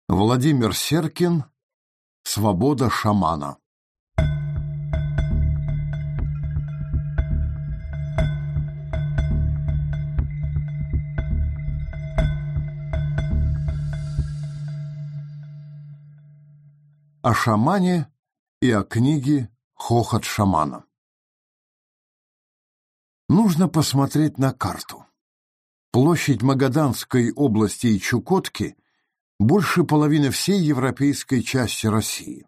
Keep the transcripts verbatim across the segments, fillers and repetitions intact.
Владимир Серкин «Свобода шамана». О шамане и о книге «Хохот шамана». Нужно посмотреть на карту. Площадь Магаданской области и Чукотки больше половины всей европейской части России.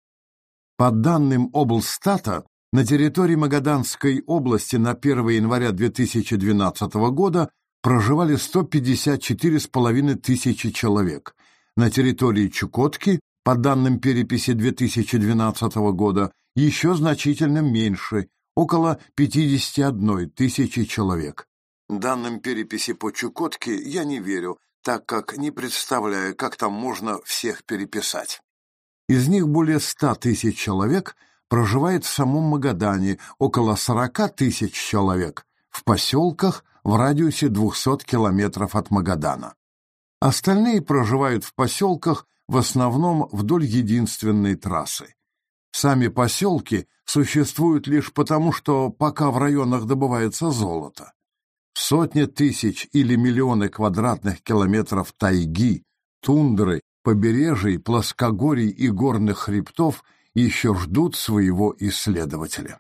По данным облстата, на территории Магаданской области на первое января две тысячи двенадцатого года проживали сто пятьдесят четыре с половиной тысячи человек. На территории Чукотки, по данным переписи две тысячи двенадцатого года, еще значительно меньше, около пятьдесят одной тысячи человек. Данным переписи по Чукотке я не верю, так как не представляю, как там можно всех переписать. Из них более ста тысяч человек проживает в самом Магадане, около сорока тысяч человек в поселках в радиусе двухсот километров от Магадана. Остальные проживают в поселках в основном вдоль единственной трассы. Сами поселки существуют лишь потому, что пока в районах добывается золото. Сотни тысяч или миллионы квадратных километров тайги, тундры, побережий, плоскогорий и горных хребтов еще ждут своего исследователя.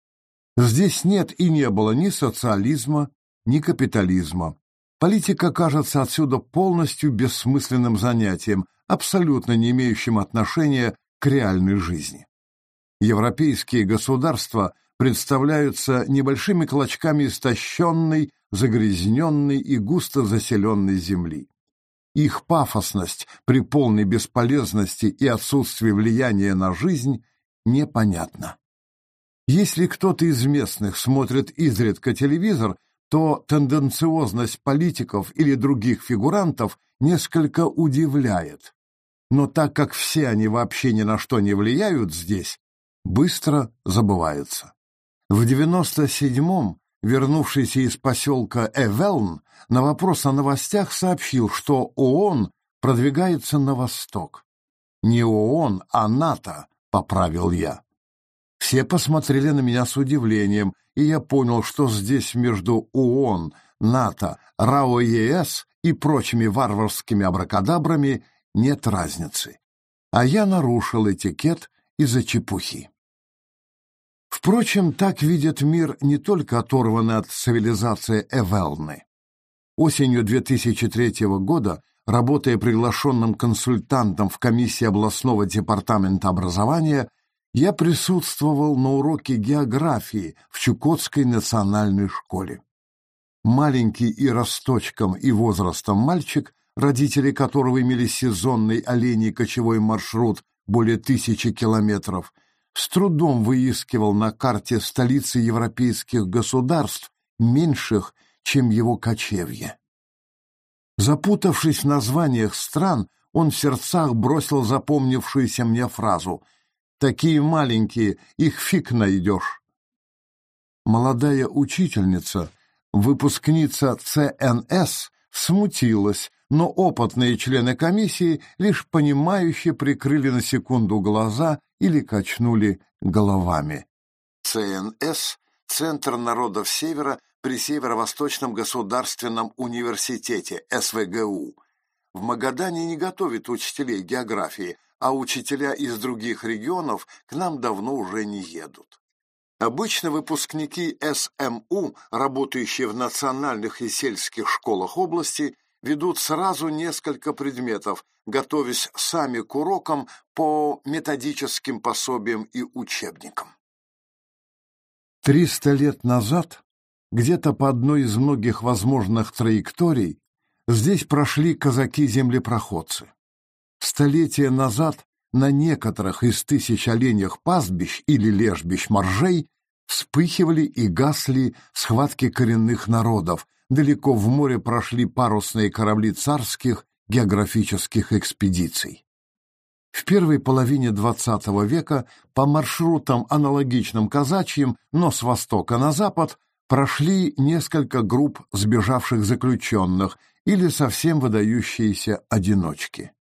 Здесь нет и не было ни социализма, ни капитализма. Политика кажется отсюда полностью бессмысленным занятием, абсолютно не имеющим отношения к реальной жизни. Европейские государства представляются небольшими клочками истощенной, загрязненной и густо заселенной земли. Их пафосность при полной бесполезности и отсутствии влияния на жизнь непонятна. Если кто-то из местных смотрит изредка телевизор, то тенденциозность политиков или других фигурантов несколько удивляет. Но так как все они вообще ни на что не влияют здесь, быстро забываются. В девяносто седьмом, вернувшийся из поселка Эвелн, на вопрос о новостях сообщил, что ООН продвигается на восток. Не ООН, а НАТО, поправил я. Все посмотрели на меня с удивлением, и я понял, что здесь между ООН, НАТО, РАО-ЕС и прочими варварскими абракадабрами нет разницы. А я нарушил этикет из-за чепухи. Впрочем, так видит мир не только оторванный от цивилизации Эвелны. Осенью две тысячи третьего года, работая приглашенным консультантом в комиссии областного департамента образования, я присутствовал на уроке географии в Чукотской национальной школе. Маленький и росточком, и возрастом мальчик, родители которого имели сезонный оленей кочевой маршрут более тысячи километров, с трудом выискивал на карте столицы европейских государств, меньших, чем его кочевье. Запутавшись в названиях стран, он в сердцах бросил запомнившуюся мне фразу: «Такие маленькие, их фиг найдешь». Молодая учительница, выпускница ЦНС, смутилась, но опытные члены комиссии лишь понимающе прикрыли на секунду глаза или качнули головами. ЦНС – Центр народов Севера при Северо-Восточном государственном университете, СВГУ. В Магадане не готовят учителей географии, а учителя из других регионов к нам давно уже не едут. Обычно выпускники СМУ, работающие в национальных и сельских школах области, ведут сразу несколько предметов, готовясь сами к урокам по методическим пособиям и учебникам. Триста лет назад, где-то по одной из многих возможных траекторий, здесь прошли казаки-землепроходцы. Столетия назад на некоторых из тысяч оленьих пастбищ или лежбищ моржей вспыхивали и гасли схватки коренных народов, далеко в море прошли парусные корабли царских географических экспедиций. В первой половине двадцатого века по маршрутам, аналогичным казачьим, но с востока на запад, прошли несколько групп сбежавших заключенных или совсем выдающиеся одиночки.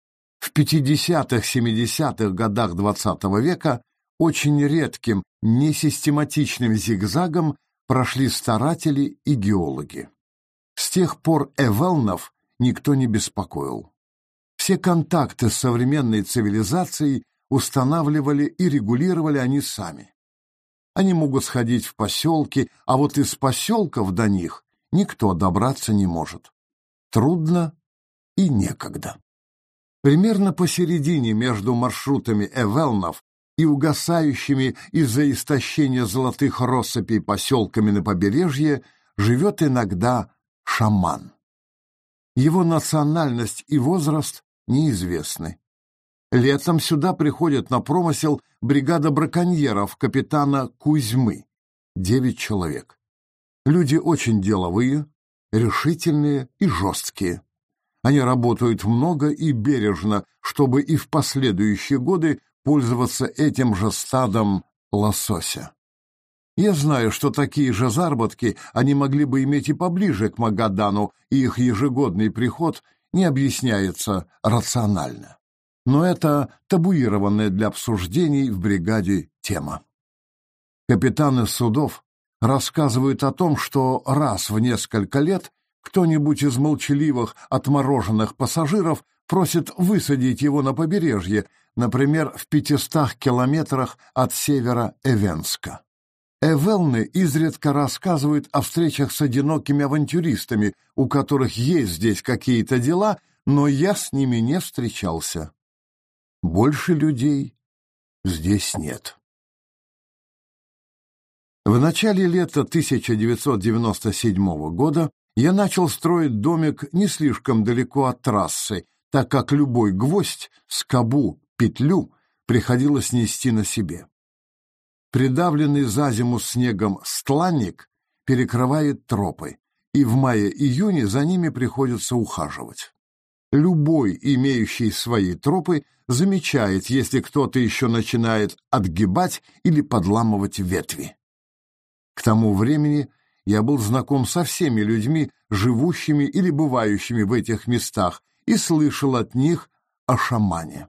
В пятидесятых-семидесятых годах двадцатого века очень редким, несистематичным зигзагом прошли старатели и геологи. С тех пор эвелнов никто не беспокоил. Все контакты с современной цивилизацией устанавливали и регулировали они сами. Они могут сходить в поселки, а вот из поселков до них никто добраться не может. Трудно и некогда. Примерно посередине между маршрутами эвелнов и угасающими из-за истощения золотых россыпей поселками на побережье живет иногда шаман. Его национальность и возраст неизвестны. Летом сюда приходит на промысел бригада браконьеров капитана Кузьмы, девять человек. Люди очень деловые, решительные и жесткие. Они работают много и бережно, чтобы и в последующие годы пользоваться этим же стадом лосося. Я знаю, что такие же заработки они могли бы иметь и поближе к Магадану, и их ежегодный приход не объясняется рационально. Но это табуированная для обсуждений в бригаде тема. Капитаны судов рассказывают о том, что раз в несколько лет кто-нибудь из молчаливых, отмороженных пассажиров просит высадить его на побережье, например, в пятистах километрах от севера Эвенска. Эвелны изредка рассказывают о встречах с одинокими авантюристами, у которых есть здесь какие-то дела, но я с ними не встречался. Больше людей здесь нет. В начале лета тысяча девятьсот девяносто седьмого года я начал строить домик не слишком далеко от трассы, так как любой гвоздь, скобу, петлю приходилось нести на себе. Придавленный за зиму снегом стланник перекрывает тропы, и в мае-июне за ними приходится ухаживать. Любой, имеющий свои тропы, замечает, если кто-то еще начинает отгибать или подламывать ветви. К тому времени я был знаком со всеми людьми, живущими или бывающими в этих местах, и слышал от них о шамане.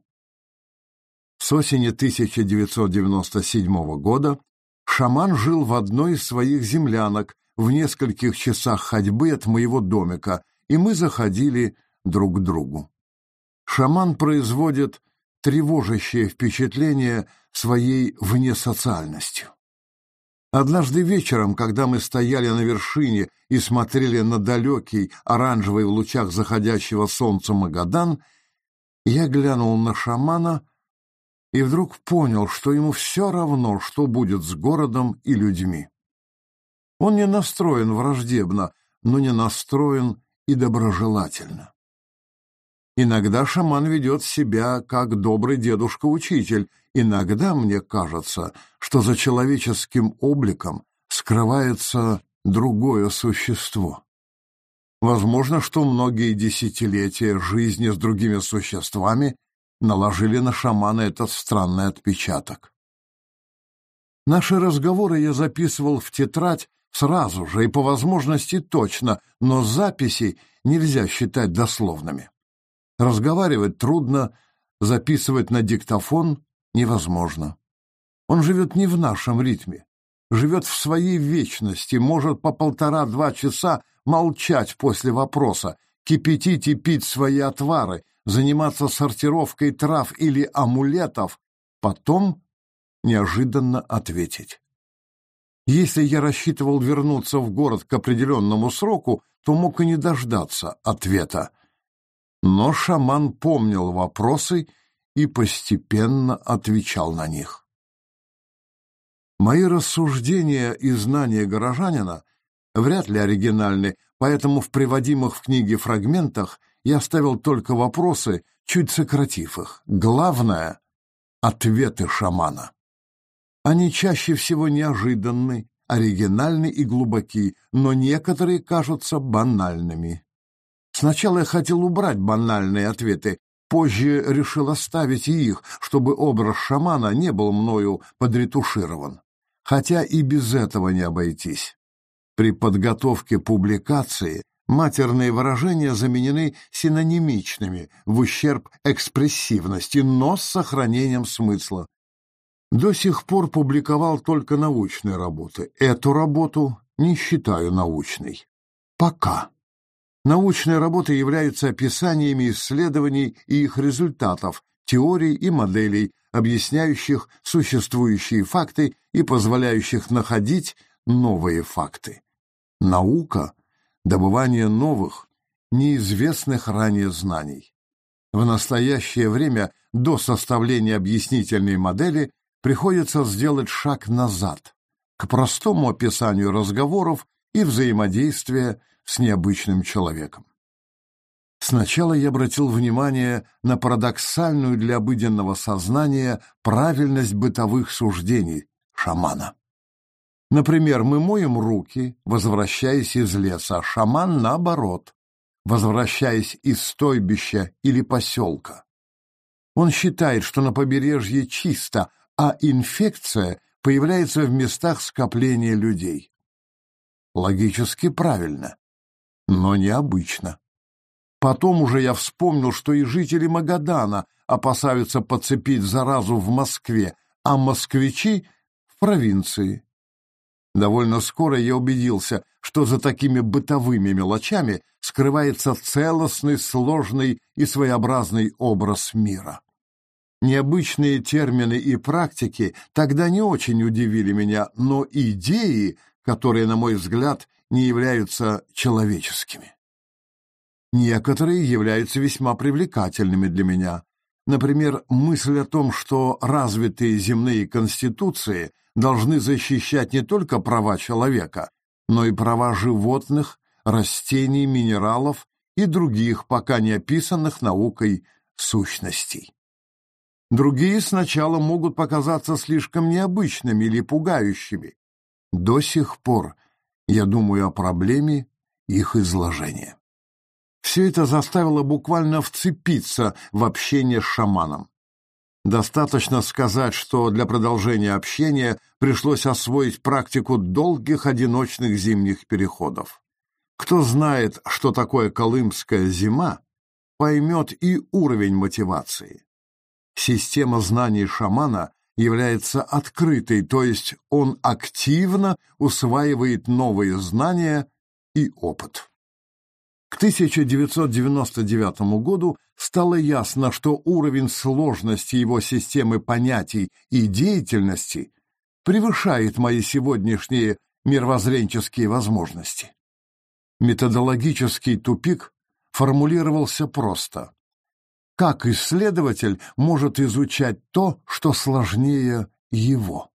С осени тысяча девятьсот девяносто седьмого года шаман жил в одной из своих землянок в нескольких часах ходьбы от моего домика, и мы заходили друг к другу. Шаман производит тревожащее впечатление своей внесоциальностью. Однажды вечером, когда мы стояли на вершине и смотрели на далекий, оранжевый в лучах заходящего солнца Магадан, я глянул на шамана и вдруг понял, что ему все равно, что будет с городом и людьми. Он не настроен враждебно, но не настроен и доброжелательно. Иногда шаман ведет себя как добрый дедушка-учитель, иногда мне кажется, что за человеческим обликом скрывается другое существо. Возможно, что многие десятилетия жизни с другими существами наложили на шамана этот странный отпечаток. Наши разговоры я записывал в тетрадь сразу же и по возможности точно, но записи нельзя считать дословными. Разговаривать трудно, записывать на диктофон невозможно. Он живет не в нашем ритме, живет в своей вечности, может по полтора-два часа молчать после вопроса, кипятить и пить свои отвары, заниматься сортировкой трав или амулетов, потом неожиданно ответить. Если я рассчитывал вернуться в город к определенному сроку, то мог и не дождаться ответа. Но шаман помнил вопросы и постепенно отвечал на них. Мои рассуждения и знания горожанина вряд ли оригинальны, поэтому в приводимых в книге фрагментах я оставил только вопросы, чуть сократив их. Главное — ответы шамана. Они чаще всего неожиданны, оригинальны и глубоки, но некоторые кажутся банальными. Сначала я хотел убрать банальные ответы, позже решил оставить и их, чтобы образ шамана не был мною подретуширован. Хотя и без этого не обойтись. При подготовке публикации Матерные выражения заменены синонимичными в ущерб экспрессивности, но с сохранением смысла. До сих пор публиковал только научные работы. Эту работу не считаю научной. Пока. Научные работы являются описаниями исследований и их результатов, теорий и моделей, объясняющих существующие факты и позволяющих находить новые факты. Наука – добывание новых, неизвестных ранее знаний. В настоящее время до составления объяснительной модели приходится сделать шаг назад, к простому описанию разговоров и взаимодействия с необычным человеком. Сначала я обратил внимание на парадоксальную для обыденного сознания правильность бытовых суждений шамана. Например, мы моем руки, возвращаясь из леса, а шаман наоборот, возвращаясь из стойбища или поселка. Он считает, что на побережье чисто, а инфекция появляется в местах скопления людей. Логически правильно, но необычно. Потом уже я вспомнил, что и жители Магадана опасаются подцепить заразу в Москве, а москвичи — в провинции. Довольно скоро я убедился, что за такими бытовыми мелочами скрывается целостный, сложный и своеобразный образ мира. Необычные термины и практики тогда не очень удивили меня, но идеи, которые, на мой взгляд, не являются человеческими. Некоторые являются весьма привлекательными для меня. Например, мысль о том, что развитые земные конституции должны защищать не только права человека, но и права животных, растений, минералов и других, пока не описанных наукой, сущностей. Другие сначала могут показаться слишком необычными или пугающими. До сих пор я думаю о проблеме их изложения. Все это заставило буквально вцепиться в общение с шаманом. Достаточно сказать, что для продолжения общения пришлось освоить практику долгих одиночных зимних переходов. Кто знает, что такое колымская зима, поймет и уровень мотивации. Система знаний шамана является открытой, то есть он активно усваивает новые знания и опыт. К тысяча девятьсот девяносто девятому году стало ясно, что уровень сложности его системы понятий и деятельности превышает мои сегодняшние мировоззренческие возможности. Методологический тупик формулировался просто: как исследователь может изучать то, что сложнее его?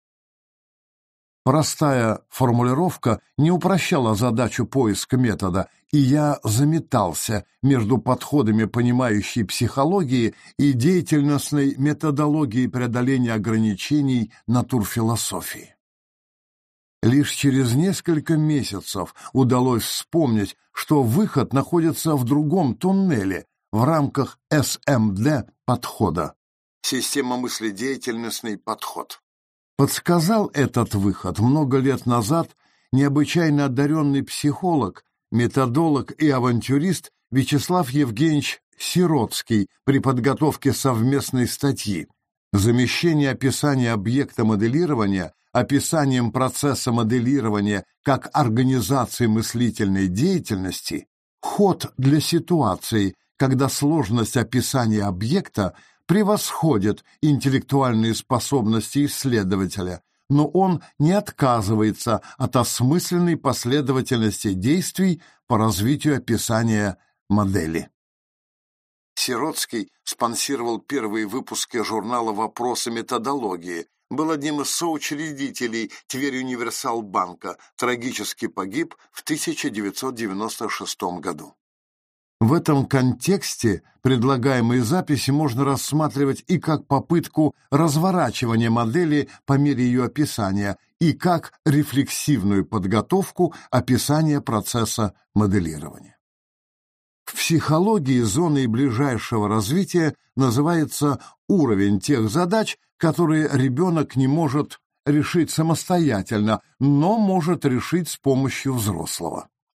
Простая формулировка не упрощала задачу поиска метода, и я заметался между подходами понимающей психологии и деятельностной методологии преодоления ограничений натурфилософии. Лишь через несколько месяцев удалось вспомнить, что выход находится в другом туннеле в рамках эс эм дэ-подхода. Система мыследеятельностный подход. Подсказал этот выход много лет назад необычайно одаренный психолог, методолог и авантюрист Вячеслав Евгеньевич Сиротский при подготовке совместной статьи «Замещение описания объекта моделирования описанием процесса моделирования как организации мыслительной деятельности. Ход для ситуации, когда сложность описания объекта превосходит интеллектуальные способности исследователя, но он не отказывается от осмысленной последовательности действий по развитию описания модели». Сиротский спонсировал первые выпуски журнала «Вопросы методологии», был одним из соучредителей Тверь Универсал Банка, трагически погиб в тысяча девятьсот девяносто шестом году. В этом контексте предлагаемые записи можно рассматривать и как попытку разворачивания модели по мере ее описания, и как рефлексивную подготовку описания процесса моделирования. В психологии зоной ближайшего развития называется уровень тех задач, которые ребенок не может решить самостоятельно, но может решить с помощью взрослого.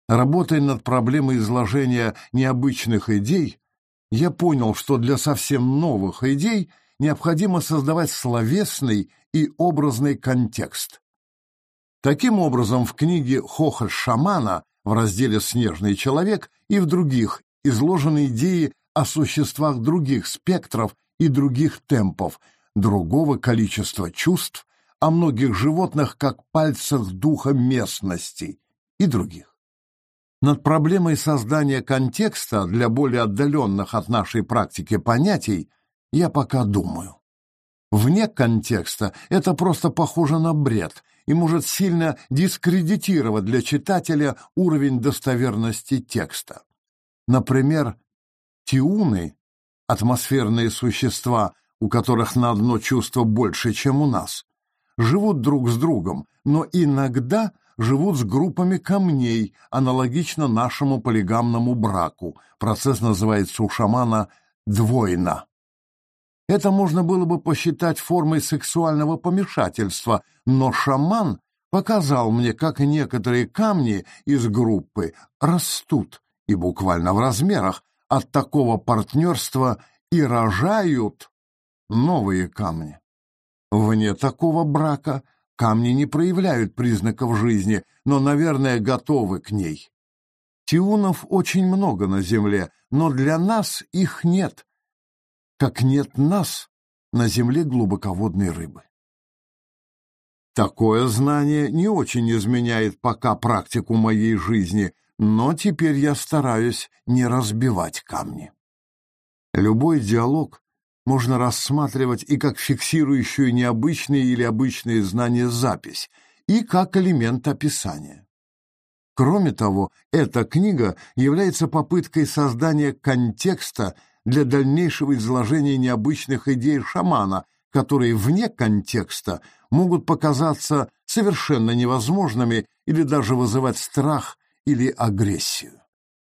Работая над проблемой изложения необычных идей, я понял, что для совсем новых идей необходимо создавать словесный и образный контекст. Таким образом, в книге «Хохоль-шамана» в разделе «Снежный человек» и в других изложены идеи о существах других спектров и других темпов, другого количества чувств, о многих животных как пальцах духа местности и других. Над проблемой создания контекста для более отдаленных от нашей практики понятий я пока думаю. Вне контекста это просто похоже на бред и может сильно дискредитировать для читателя уровень достоверности текста. Например, тиуны, атмосферные существа, у которых на одно чувство больше, чем у нас, живут друг с другом, но иногда живут с группами камней, аналогично нашему полигамному браку. Процесс называется у шамана «двойна». Это можно было бы посчитать формой сексуального помешательства, но шаман показал мне, как некоторые камни из группы растут, и буквально в размерах, от такого партнерства и рожают новые камни. Вне такого брака камни не проявляют признаков жизни, но, наверное, готовы к ней. Тиунов очень много на земле, но для нас их нет, как нет нас на земле глубоководной рыбы. Такое знание не очень изменяет пока практику моей жизни, но теперь я стараюсь не разбивать камни. Любой диалог можно рассматривать и как фиксирующую необычные или обычные знания запись, и как элемент описания. Кроме того, эта книга является попыткой создания контекста для дальнейшего изложения необычных идей шамана, которые вне контекста могут показаться совершенно невозможными или даже вызывать страх или агрессию.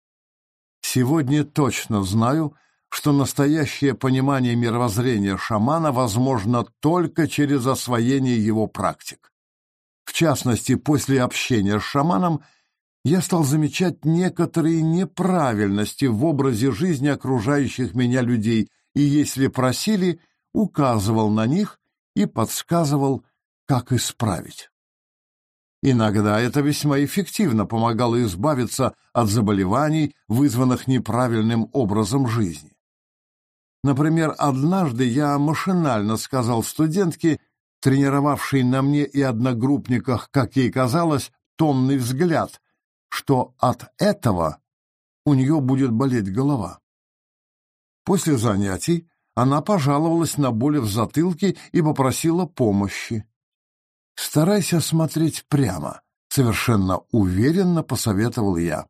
Сегодня точно знаю, что настоящее понимание мировоззрения шамана возможно только через освоение его практик. В частности, после общения с шаманом я стал замечать некоторые неправильности в образе жизни окружающих меня людей и, если просили, указывал на них и подсказывал, как исправить. Иногда это весьма эффективно помогало избавиться от заболеваний, вызванных неправильным образом жизни. Например, однажды я машинально сказал студентке, тренировавшей на мне и одногруппниках, как ей казалось, томный взгляд, что от этого у нее будет болеть голова. После занятий она пожаловалась на боли в затылке и попросила помощи. «Старайся смотреть прямо», — совершенно уверенно посоветовал я.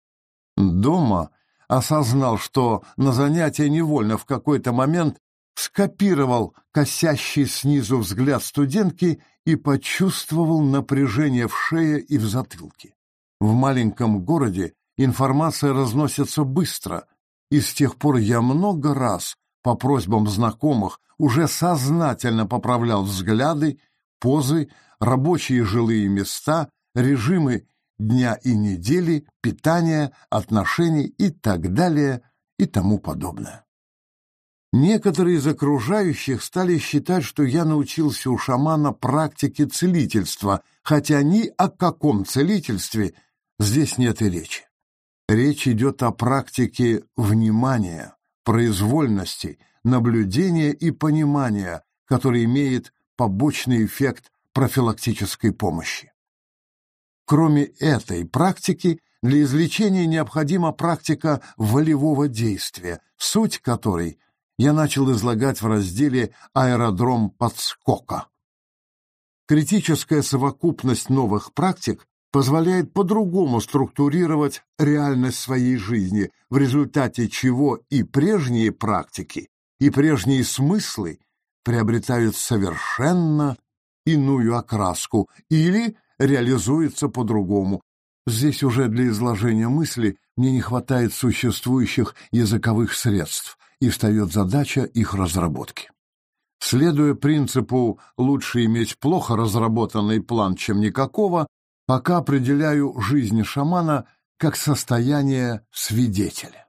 Дома осознал, что на занятие невольно в какой-то момент скопировал косящий снизу взгляд студентки и почувствовал напряжение в шее и в затылке. В маленьком городе информация разносится быстро, и с тех пор я много раз по просьбам знакомых уже сознательно поправлял взгляды, позы, рабочие жилые места, режимы дня и недели, питания, отношений и так далее и тому подобное. Некоторые из окружающих стали считать, что я научился у шамана практике целительства, хотя ни о каком целительстве здесь нет и речи. Речь идет о практике внимания, произвольности, наблюдения и понимания, который имеет побочный эффект профилактической помощи. Кроме этой практики, для излечения необходима практика волевого действия, суть которой я начал излагать в разделе «Аэродром подскока». Критическая совокупность новых практик позволяет по-другому структурировать реальность своей жизни, в результате чего и прежние практики, и прежние смыслы приобретают совершенно иную окраску или реализуются по-другому. Здесь уже для изложения мысли мне не хватает существующих языковых средств, и встает задача их разработки. Следуя принципу «лучше иметь плохо разработанный план, чем никакого», пока определяю жизнь шамана как состояние свидетеля.